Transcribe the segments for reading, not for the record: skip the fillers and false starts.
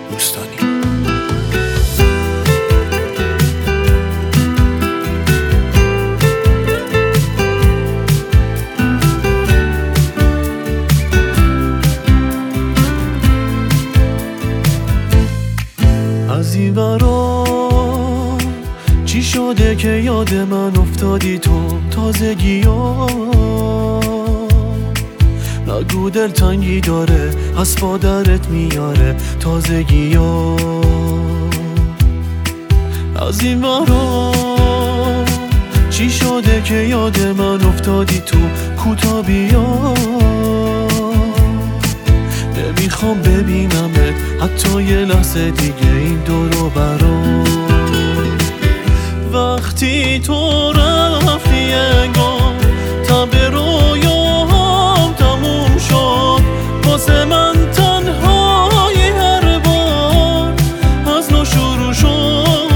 بوستانی. از این ورا چی شده که یاد من افتادی تو تازگی ها؟ نگو دلتنگی داره از پادرت میاره تازگی ها. از این ورا چی شده که یاد من افتادی تو کوتابی ها؟ نمیخوام ببینمت حتی یه لحظه دیگه این دورو برام. وقتی تو رفتی انگار تب رویام تموم شد واسه من تنهایی هر بار از نو شروع شد.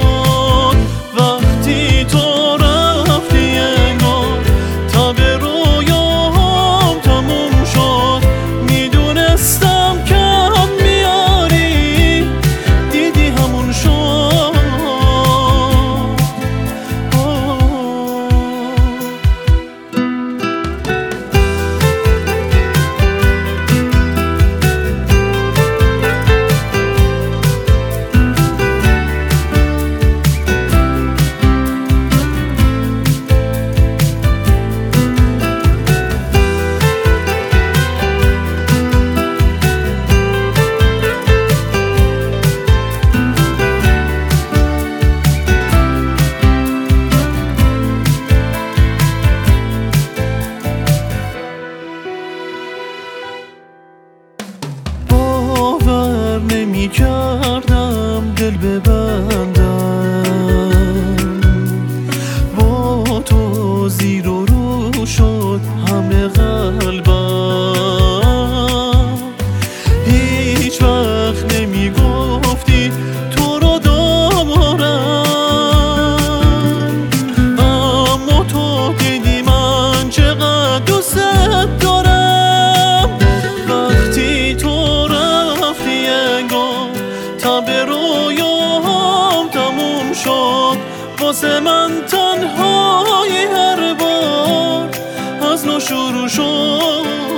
وقتی تو رفتی انگار تب رویام تموم شد میدونستم کم میاری دیدی همون شد. نمی کردم دل ببندم با تو زیر و رو شد همه قلبم. هیچ وقت نمی گفتی تو رو دارم اما تو دیدی من چقدر دوست دارم. وقتی تو رفتی انگار تب رویام تموم شد واسه من تنهایی هر بار از نو شروع شد.